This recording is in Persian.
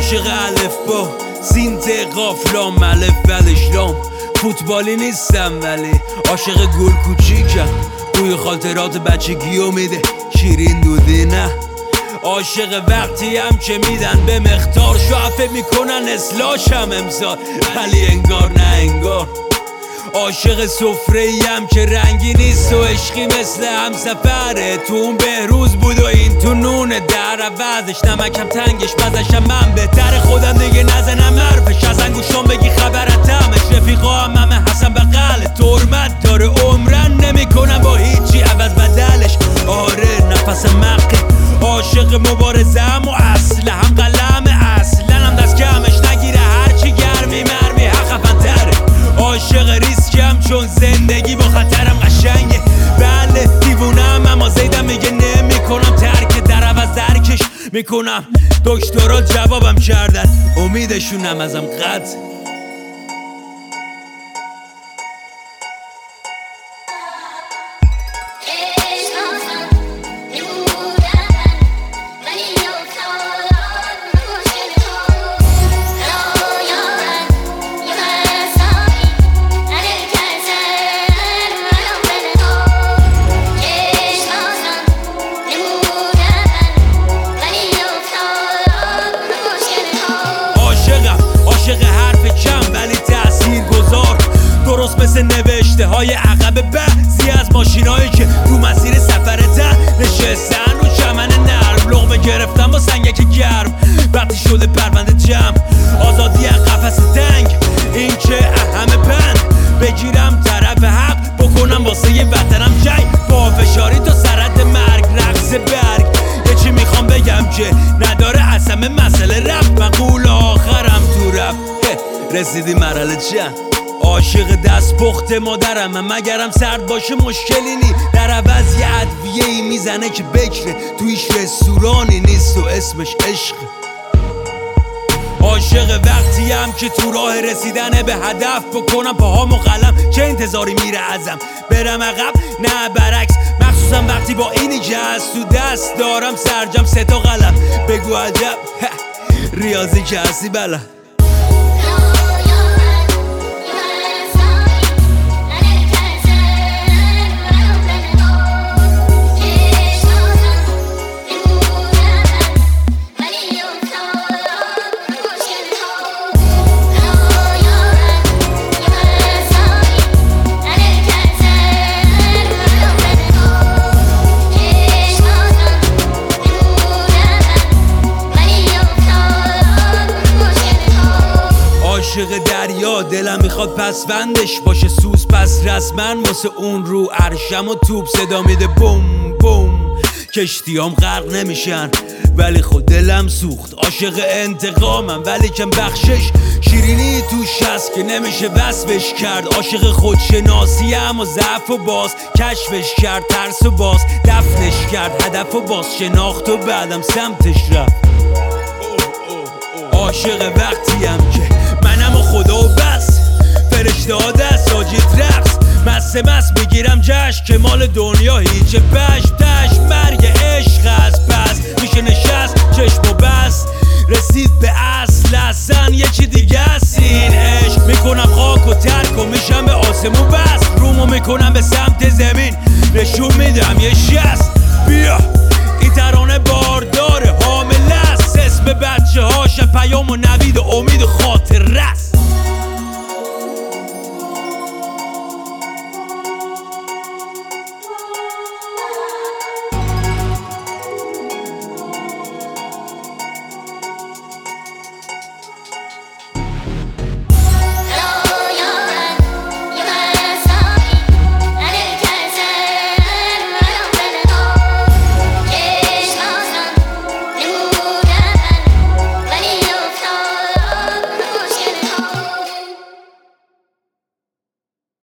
عاشق الف با سین ت قاف لام الف بلشلام فوتبالی نیستم ولی عاشق گل کوچیکم بوی خاطرات بچگیو میده شیرین دودی نه عاشق وقتی هم که میدن به مختار شعفه میکنن اصلاحشم امسال ولی انگار نه انگار عاشق سفره‌ای هم که رنگی نیست و عشقی مثل همسفره تو اون بهروز بود و این تو نونه در عوضش نمکم تنگش بزشم من بهتر خودم دیگه نزنم حرفش از انگوشام بگی خبرتمش رفیقا همه حسن بغل ترمت داره عمرن نمیکنم با هیچی عوض بدلش آره نفس مقی عاشق مبارزم و اصل هم قلم اصلا هم دست کمش نگیره هرچی گرمی مرمی حق خفن‌تره عاشق ریسکم چون زندگی با خطرم قشنگه بله دیوونم اما زیدم میگه نمیکنم ترک در عوض درکش میکنم دکترها جوابم کردن امیدشونم ازم قطع درست مثل نوشته های عقب بعضی از ماشینایی که تو مسیر سفرتن نشستن رو چمن نرم لقمه گرفتن با سنگک گرم وقتی شده پرونده جمع آزادی از قفس تنگ این که اهم پند بگیرم طرف حق بکنم واسه یه وطنم جنگ با فشاری تا سرد مرگ رقص برگ یه چی میخوام بگم که نداره اصلا مسئله رفت من قول آخرم تو رفت رسیدی مرحله چند عاشق دست پخت مادرم مگرم سرد باشه مشکلی نی در عوض یه ادویه‌ای میزنه که بکره تویش رستورانی نیست و اسمش عشق عاشق وقتی هم که تو راه رسیدن به هدف بکنم پاهامو قلم چه انتظاری میره ازم برم عقب نه برعکس مخصوصا وقتی با اینی که از تو دست دارم سرجم 3 تا قلم بگو عجب ریاضی که هستی بله عاشق دریا دلم میخواد پسوندش باشه سوز پس رسمن واسه اون رو عرشم و توپ صدا میده بوم بوم کشتیام غرق نمیشن ولی خود دلم سوخت عاشق انتقامم ولی کم بخشش شیرینی توش هست که نمیشه وصفش کرد عاشق خودشناسی اما ضعف و باز کشفش کرد ترس و باز دفنش کرد هدف و باز شناخت و بعدم سمتش رفت عاشق وقتی هم که منم و خدا و بس فرشته ها دست ساجد رقص مست بگیرم جشن که مال دنیا هیچ پشتش مرگ عشق است پس میشه نشست چشم و بس رسید به اصلا یه چی دیگه است این عشق میکنم خاک و ترک و میشم به آسمون بس رومو میکنم به سمت زمین نشون میدم یه شست بیا این ترانه بارداره حامله است اسم بچه هاش پیام و نوید و امید